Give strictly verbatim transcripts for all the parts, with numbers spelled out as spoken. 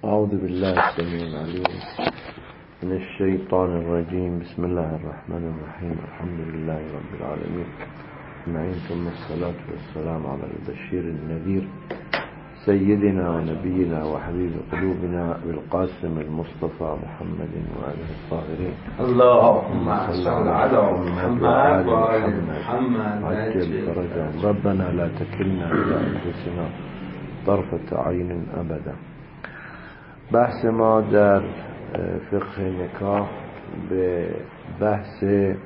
أعوذ بالله السميع العليم من الشيطان الرجيم. بسم الله الرحمن الرحيم. الحمد لله رب العالمين، أجمعين، ثم الصلاة والسلام على البشير النذير سيدنا ونبينا وحبيب قلوبنا بالقاسم المصطفى محمد وآله الطاهرين. اللهم صل على محمد وآل محمد عجل فرجهم. ربنا لا تكلنا إلى أنفسنا طرفة عين أبدا. بحث ما در فقه نکاح به بحث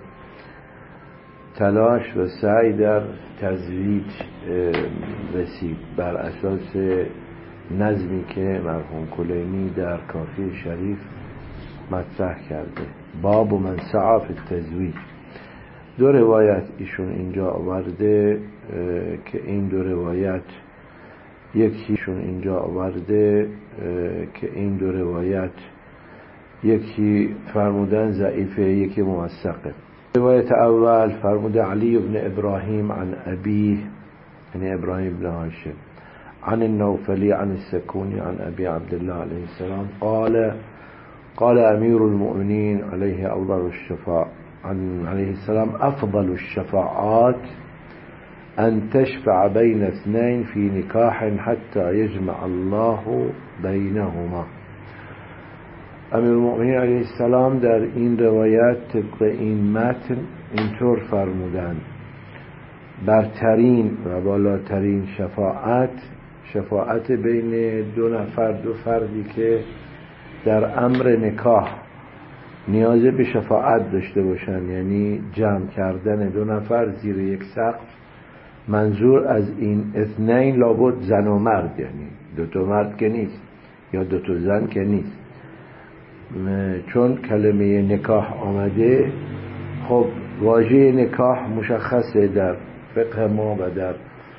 تلاش و سعی در تزویج رسید بر اساس نظمی که مرحوم کلینی در کافی شریف مطرح کرده. باب من سعی فی التزویج. دو روایت ایشون اینجا آورده که این دو روایت یکیشون اینجا آورده که این دو روایت یکی فرمودن ضعیفه، یکی موثقه. روایت اول فرموده علی بن ابراهیم عن ابیه، یعنی ابراهیم بن هاشم، عن النوفلی عن السکونی عن ابی عبدالله علیه السلام قال قال امیر المؤمنین علیه افضل الشفاعات علیه السلام افضل الشفاعات أن تشفع بين اثنين في نكاح حتى يجمع الله بينهما. امیر المؤمنین علیه السلام در این روایت طبق این متن اینطور فرمودند: برترین و بالاترین شفاعت شفاعت بین دو نفر، دو فردی که در امر نکاح نیاز به شفاعت داشته باشند، یعنی جمع کردن دو نفر زیر یک سقف. منظور از این اثنین لابد زن و مرد، یعنی دو تا مرد که نیست یا دو تا زن که نیست. چون کلمه نکاح آمده، خب واژه نکاح مشخصه در فقه ما و در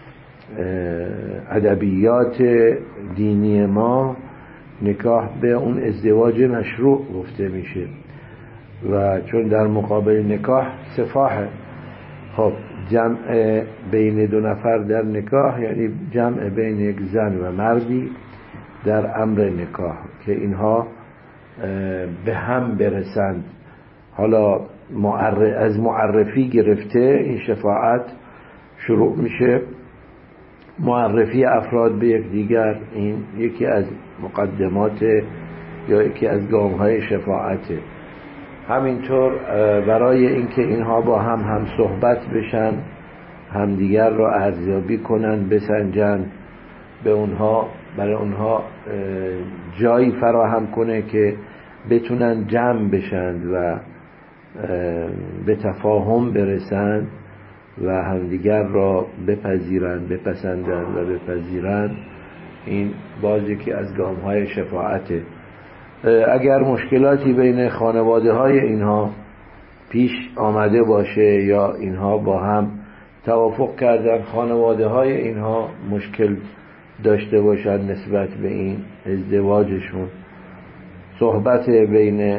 ادبیات دینی ما. نکاح به اون ازدواج مشروع گفته میشه و چون در مقابل نکاح سفاحه. خب جمع بین دو نفر در نکاح یعنی جمع بین یک زن و مردی در امر نکاح که اینها به هم برسند. حالا از معرفی گرفته این شفاعت شروع میشه، معرفی افراد به یک دیگر، این یکی از مقدمات یا یکی از گام‌های شفاعته. همینطور برای اینکه اینها با هم هم صحبت بشن، همدیگر را ارزیابی کنن، بسنجن، به اونها برای اونها جایی فراهم کنه که بتونن جمع بشن و به تفاهم برسن و همدیگر را بپذیرن، بپسندن و بپذیرن. این باز یکی از گام‌های شفاعته. اگر مشکلاتی بین خانواده های اینها پیش آمده باشه یا اینها با هم توافق کردن، خانواده های اینها مشکل داشته باشن نسبت به این ازدواجشون، صحبت بین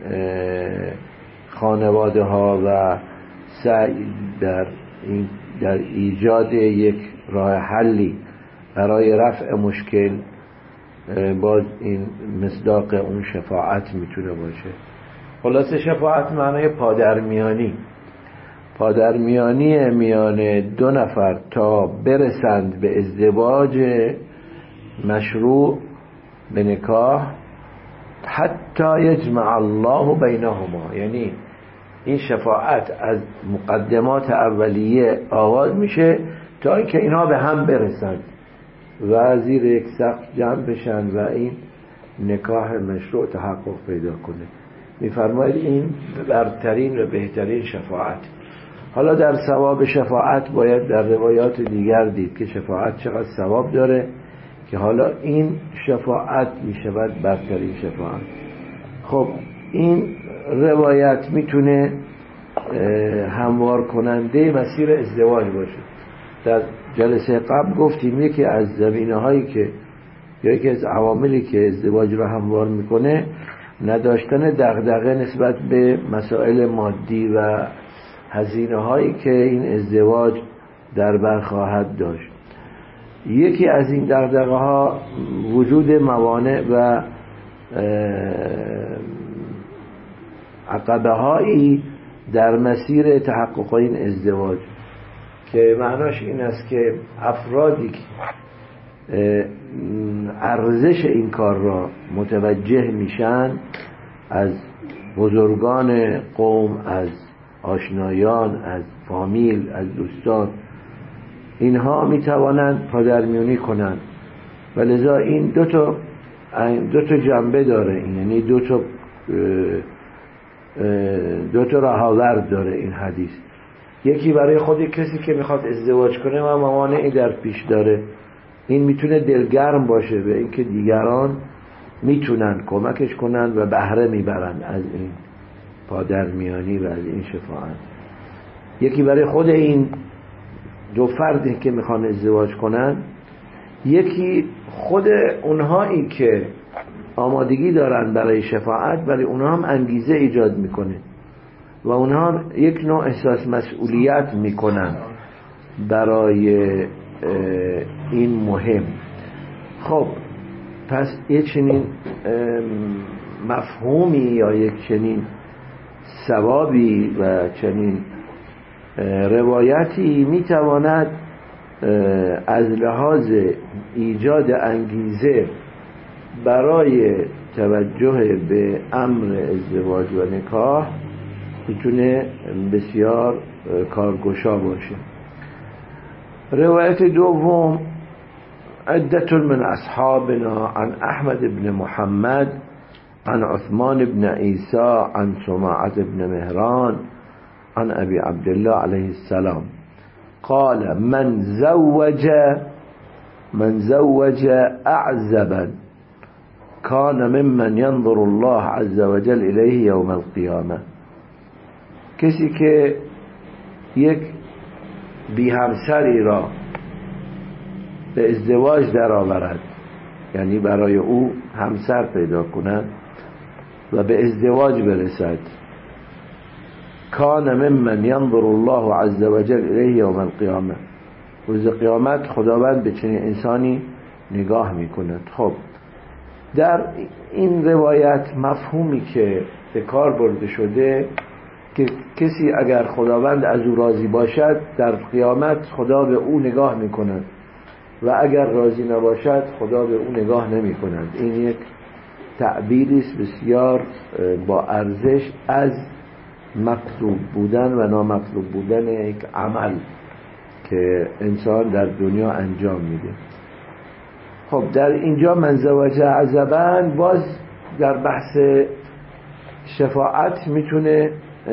خانواده ها و سعی در این در ایجاد یک راه حلی برای رفع مشکل، باز این مصداق اون شفاعت میتونه باشه. خلاصه شفاعت معنای پادرمیانی پادرمیانی میان دو نفر تا برسند به ازدواج مشروع، به نکاح، حتی یجمع الله بینهما. یعنی این شفاعت از مقدمات اولیه آغاز میشه تا اینکه اینها به هم برسند و زیر یک سقف جمع بشن و این نکاح مشروع تحقق پیدا کنه. میفرماید این برترین و بهترین شفاعت. حالا در ثواب شفاعت باید در روایات دیگر دید که شفاعت چقدر ثواب داره، که حالا این شفاعت میشود برترین شفاعت. خب این روایت میتونه هموار کننده مسیر ازدواج باشه. در جلسه قبل گفتیم یکی از زمینه هایی که یا یکی از عواملی که ازدواج رو هموار میکنه نداشتن دغدغه نسبت به مسائل مادی و هزینه هایی که این ازدواج در بر خواهد داشت. یکی از این دغدغه ها وجود موانع و عقبه هایی در مسیر تحقق این ازدواج، که معناش این است که افرادی که ارزش این کار را متوجه میشن، از بزرگان قوم، از آشنایان، از فامیل، از دوستان، اینها میتوانند پادرمیونی کنند و لذا این دو تا دو تا جنبه داره، این یعنی دو تا دو تا راهآورد داره این حدیث. یکی برای خود کسی که میخواد ازدواج کنه و موانعی در پیش داره، این میتونه دلگرم باشه به اینکه دیگران میتونن کمکش کنن و بهره میبرن از این پادرمیانی و از این شفاعت. یکی برای خود این دو فردی که میخوان ازدواج کنن، یکی خود اونهایی که آمادگی دارن برای شفاعت، برای اونها هم انگیزه ایجاد میکنه و اونها یک نوع احساس مسئولیت میکنن برای این مهم. خب پس یک چنین مفهومی یا یک چنین ثوابی و چنین روایتی میتواند از لحاظ ایجاد انگیزه برای توجه به امر ازدواج و نکاح میتونه بسیار کارگشا باشه. روایت دوم: عدة من اصحابنا عن احمد بن محمد عن عثمان بن عيسى عن سماعة بن مهران عن ابي عبد الله عليه السلام قال: من زوج من زوج اعزبا كان ممن ينظر الله عز وجل إليه يوم القيامة. کسی که یک بی همسری را به ازدواج در آورد، یعنی برای او همسر پیدا کند و به ازدواج برسد، کان ممن ينظر الله عز وجل إليه يوم القيامة، روز قیامت خداوند به چنین انسانی نگاه میکند. خب در این روایت مفهومی که به کار برده شده که کسی اگر خداوند از او راضی باشد، در قیامت خدا به او نگاه میکند و اگر راضی نباشد خدا به او نگاه نمی کند. این یک تعبیری است بسیار با ارزش از مطلوب بودن و نامطلوب بودن یک عمل که انسان در دنیا انجام میده. خب در اینجا من زوج عزبا باز در بحث شفاعت میتونه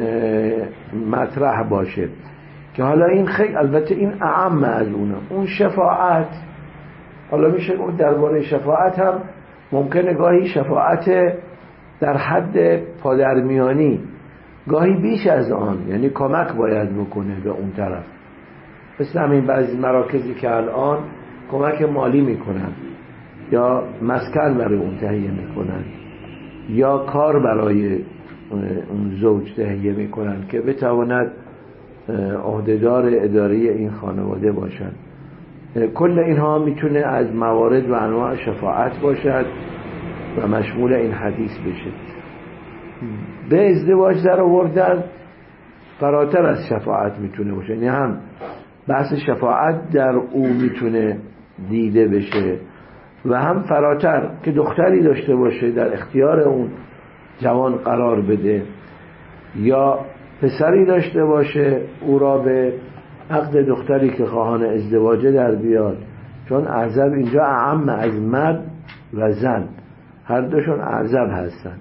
مطرح باشه که حالا این خیلی، البته این اعم از اونه. اون شفاعت حالا میشه گفت درباره شفاعت هم ممکنه گاهی شفاعت در حد پادرمیانی، گاهی بیش از آن، یعنی کمک باید بکنه به اون طرف. مثل همین بعضی مراکزی که الان کمک مالی میکنن یا مسکن برای اون تهیه میکنن یا کار برای اون زوج تهیه میکنن که بتواند عهدهدار اداره این خانواده باشد. کل اینها میتونه از موارد و انواع شفاعت باشد و مشمول این حدیث بشه. به ازدواج در آوردن فراتر از شفاعت میتونه باشه، یعنی هم بحث شفاعت در او میتونه دیده بشه و هم فراتر که دختری داشته باشه در اختیار اون جوان قرار بده یا پسری داشته باشه او را به عقد دختری که خواهان ازدواجه در بیاد، چون اعزب اینجا اعم از مرد و زن، هر دوشون اعزب هستن.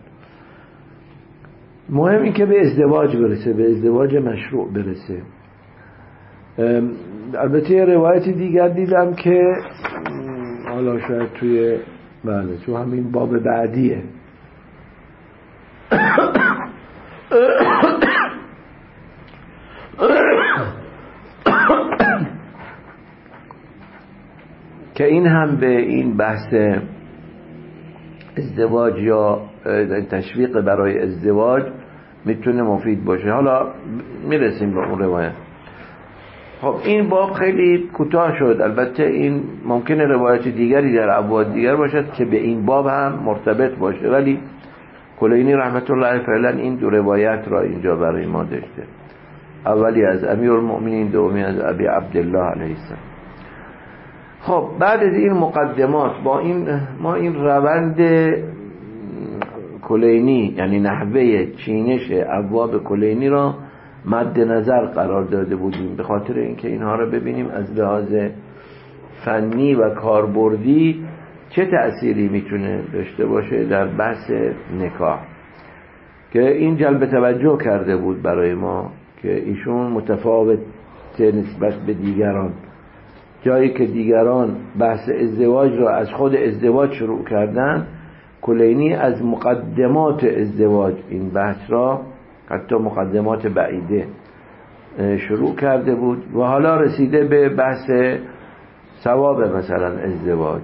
مهم این که به ازدواج برسه، به ازدواج مشروع برسه. البته یه روایت دیگر دیدم که حالا شاید توی بله تو همین باب بعدیه که این هم به این بحث ازدواج یا تشویق برای ازدواج میتونه مفید باشه. حالا میرسیم به اون روایت. خب این باب خیلی کوتاه شد. البته این ممکنه روایت دیگری در ابواب دیگر باشد که به این باب هم مرتبط باشه، ولی کلینی رحمت الله علیه فعلا این دو روایت را اینجا برای ما داشته. اولی از امیرالمؤمنین، دومی از ابی عبدالله علیه السلام. خب بعد از این مقدمات با این ما این روند کلینی یعنی نحوه چینش ابواب کلینی را مد نظر قرار داده بودیم، به خاطر اینکه اینها را ببینیم از لحاظ فنی و کاربردی چه تأثیری میتونه داشته باشه در بحث نکاح، که این جلب توجه کرده بود برای ما که ایشون متفاوت نسبت به دیگران، جایی که دیگران بحث ازدواج را از خود ازدواج شروع کردن، کلینی از مقدمات ازدواج این بحث را حتی مقدمات بعیده شروع کرده بود و حالا رسیده به بحث ثواب مثلا ازدواج.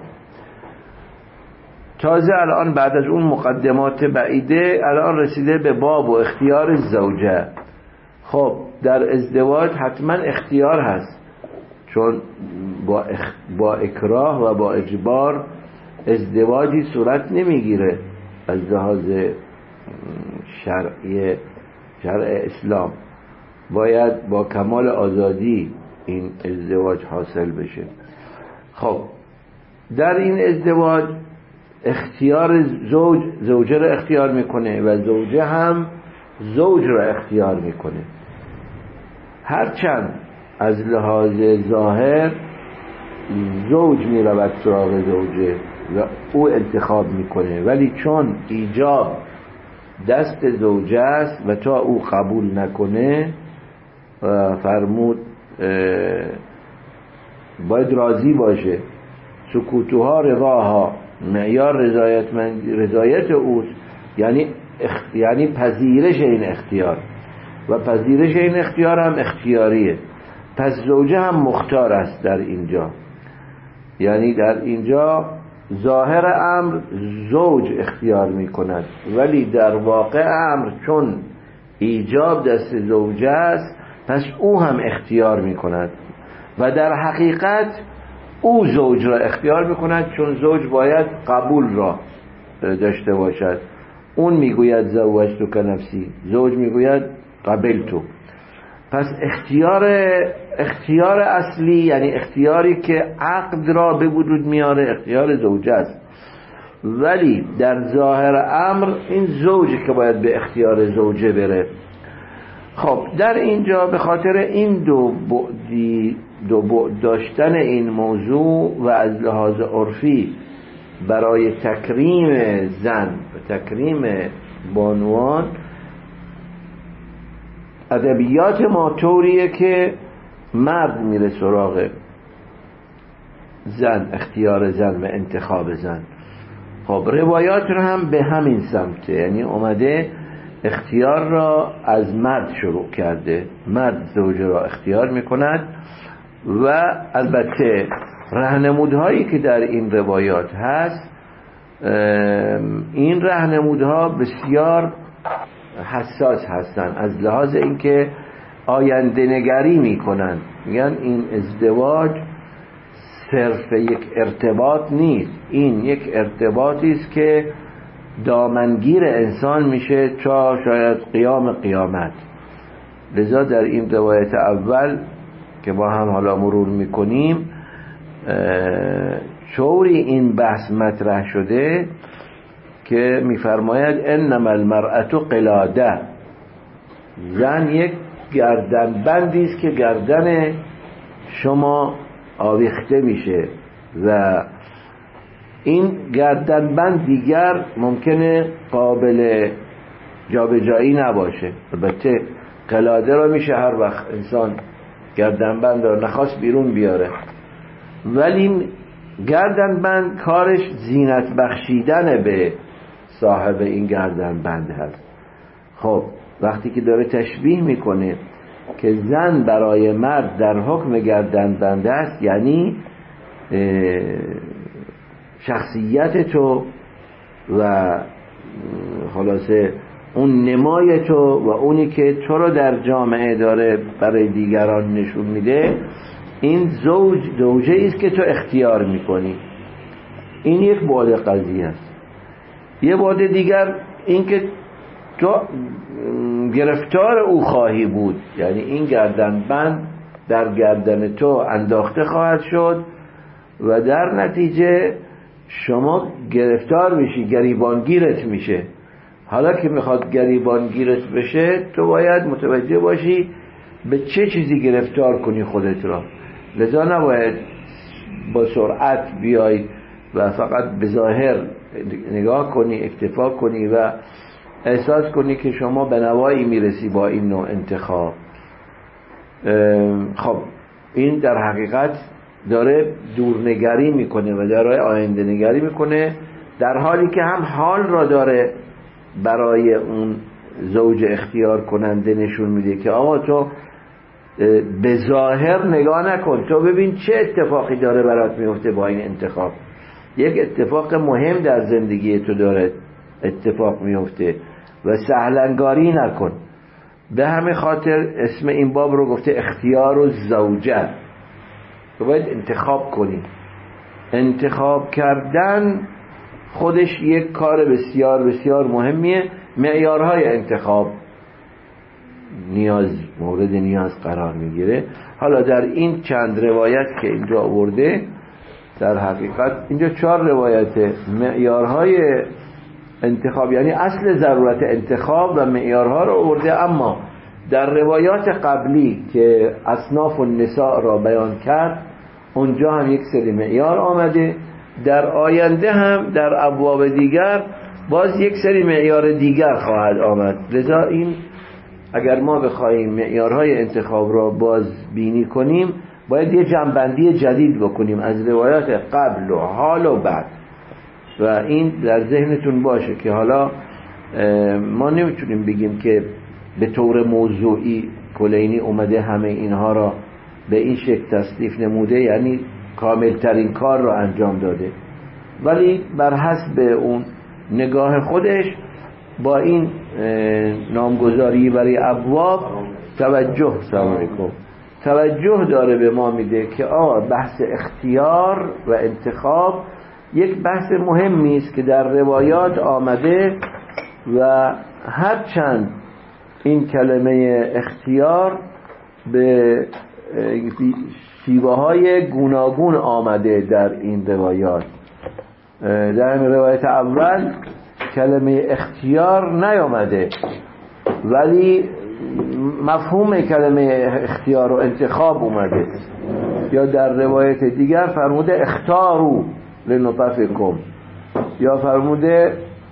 تازه الان بعد از اون مقدمات بعیده الان رسیده به باب و اختیار زوجه. خب در ازدواج حتما اختیار هست، چون با, اخ... با اکراه و با اجبار ازدواجی صورت نمیگیره از لحاظ شرعی شرع اسلام. باید با کمال آزادی این ازدواج حاصل بشه. خب در این ازدواج اختیار زوج زوجه را اختیار میکنه و زوجه هم زوج را اختیار میکنه. هرچند از لحاظ ظاهر زوج میرود سراغ زوجه و او انتخاب میکنه، ولی چون ایجاب دست زوجه است و تا او قبول نکنه فرمود باید راضی باشه، سکوتوها رضاها، معیار رضایت من رضایت اوست، یعنی اخ... یعنی پذیرش این اختیار و پذیرش این اختیار هم اختیاریه. پس زوجه هم مختار است در اینجا، یعنی در اینجا ظاهر امر زوج اختیار می کند، ولی در واقع امر چون ایجاب دست زوجه است پس او هم اختیار می کند و در حقیقت او زوج را اختیار می کند، چون زوج باید قبول را داشته باشد. اون میگوید زوجتو که نفسی، زوج میگوید قبلتو. پس اختیار اختیار اصلی یعنی اختیاری که عقد را به وجود میاره اختیار زوجه است، ولی در ظاهر امر این زوجی که باید به اختیار زوجه بره. خب در اینجا به خاطر این دو بعدی دو بعد داشتن این موضوع و از لحاظ عرفی برای تکریم زن و تکریم بانوان، ادبیات ما طوریه که مرد میره سراغ زن، اختیار زن و انتخاب زن. خب روایات رو هم به همین سمته، یعنی اومده اختیار را از مرد شروع کرده، مرد زوجه را اختیار میکند و البته راهنمودهایی که در این روایات هست، این راهنمودها بسیار حساس هستن از لحاظ اینکه آینده نگری میکنن. میگن این ازدواج صرف یک ارتباط نیست، این یک ارتباطی است که دامنگیر انسان میشه تا شاید قیام قیامت. لذا در این روایت اول که با هم حالا مرور میکنیم چوری این بحث مطرح شده که میفرماید انما المرأة قلاده، زن یک گردن بندی است که گردن شما آویخته میشه و این گردن بند دیگر ممکنه قابل جابجایی نباشه. البته قلاده را میشه هر وقت انسان گردن بند را نخواست بیرون بیاره، ولی گردن بند کارش زینت بخشیدن به صاحب این گردن بند هست. خب وقتی که داره تشبیه میکنه که زن برای مرد در حکم گردن بند است، یعنی شخصیت تو و خلاصه اون نمای تو و اونی که تو رو در جامعه داره برای دیگران نشون میده، این زوج زوجه ایست که تو اختیار میکنی. این یک بعد قضیه است. یه بعد دیگر این که تو گرفتار او خواهی بود، یعنی این گردن بند در گردن تو انداخته خواهد شد و در نتیجه شما گرفتار میشی، گریبانگیرت میشه. حالا که میخواد گریبانگیرت بشه، تو باید متوجه باشی به چه چیزی گرفتار کنی خودت را. لذا نباید با سرعت بیای و فقط به ظاهر نگاه کنی، اکتفا کنی و احساس کنی که شما به نوایی میرسی با این نوع انتخاب. خب این در حقیقت داره دورنگری میکنه و داره آینده نگری میکنه، در حالی که هم حال را داره برای اون زوج اختیار کننده نشون میده که آقا تو به ظاهر نگاه نکن، تو ببین چه اتفاقی داره برات میفته با این انتخاب. یک اتفاق مهم در زندگی تو داره اتفاق میفته و سهلنگاری نکن. به همین خاطر اسم این باب رو گفته اختیار و زوجه. تو باید انتخاب کنی. انتخاب کردن خودش یک کار بسیار بسیار مهمیه. معیارهای انتخاب نیاز مورد نیاز قرار میگیره. حالا در این چند روایت که اینجا آورده، در حقیقت اینجا چهار روایت معیارهای انتخاب، یعنی اصل ضرورت انتخاب و معیارها رو آورده. اما در روایات قبلی که اصناف النساء را بیان کرد، اونجا هم یک سری معیار آمده. در آینده هم در ابواب دیگر باز یک سری معیار دیگر خواهد آمد. لذا این اگر ما بخوایم معیارهای انتخاب را باز بینی کنیم، باید یه جنبندی جدید بکنیم از روایات قبل و حال و بعد، و این در ذهنتون باشه که حالا ما نمیتونیم بگیم که به طور موضوعی کلینی اومده همه اینها را به این شکل تصنیف نموده، یعنی کاملترین کار را انجام داده، ولی بر حسب اون نگاه خودش با این نامگذاری برای ابواب توجه سلام علیکم توجه داره به ما میده که آه بحث اختیار و انتخاب یک بحث مهمی است که در روایات آمده و هرچند این کلمه اختیار به شیوه های گوناگون آمده در این روایات. در این روایت اول کلمه اختیار نیامده، ولی مفهوم کلمه اختیار و انتخاب اومده. یا در روایت دیگر فرموده اختارو لنطفکم، یا فرموده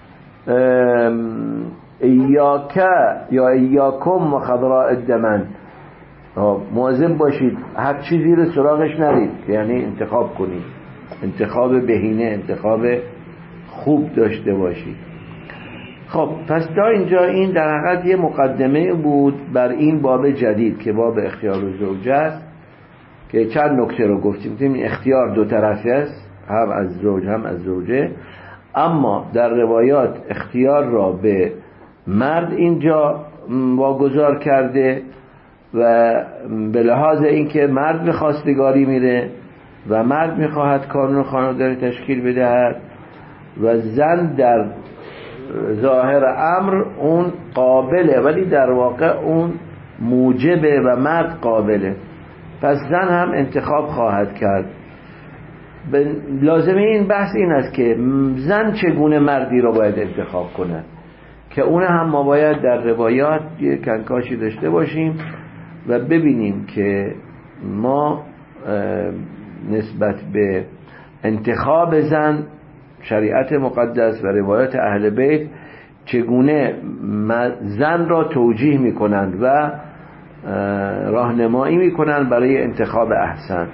ایاک یا ایاکم و خضراء الدمن، مواظب باشید هر چیزی رو سراغش نرید، یعنی انتخاب کنید، انتخاب بهینه، انتخاب خوب داشته باشید. خب پس تا اینجا این در حقیقت یه مقدمه بود بر این باب جدید که باب اختیار و زوجه است، که چند نکته رو گفتیم. این اختیار دو طرفی است، هم از زوج هم از زوجه، اما در روایات اختیار را به مرد اینجا واگذار کرده و به لحاظ اینکه مرد به خواستگاری میره و مرد میخواهد کانون خانواده تشکیل بدهد و زن در ظاهر امر اون قابله، ولی در واقع اون موجبه و مرد قابله. پس زن هم انتخاب خواهد کرد. لازمه این بحث این است که زن چگونه مردی رو باید انتخاب کنه، که اون هم ما باید در روایات یک کنکاشی داشته باشیم و ببینیم که ما نسبت به انتخاب زن شریعت مقدس و روایات اهل بیت چگونه زن را توجیه میکنند و راهنمایی میکنند برای انتخاب احسن.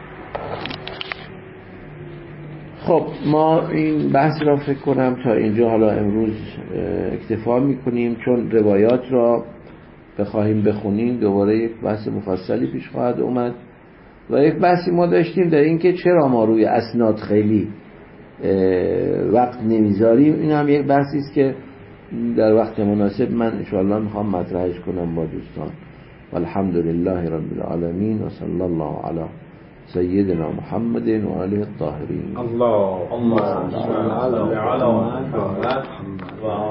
خب ما این بحث را فکر کنم تا اینجا حالا امروز اکتفا میکنیم، چون روایات را بخواهیم بخونیم دوباره یک بحث مفصلی پیش خواهد اومد و یک بحثی ما داشتیم در این که چرا ما روی اسناد خیلی وقت نمیذاریم. این هم یک بحثی است که در وقت مناسب من انشاءالله میخوام مطرحش کنم با دوستان. والحمد لله رب العالمین و صلی الله علی سیدنا محمد و آله الطاهرین. اللهم صل على محمد و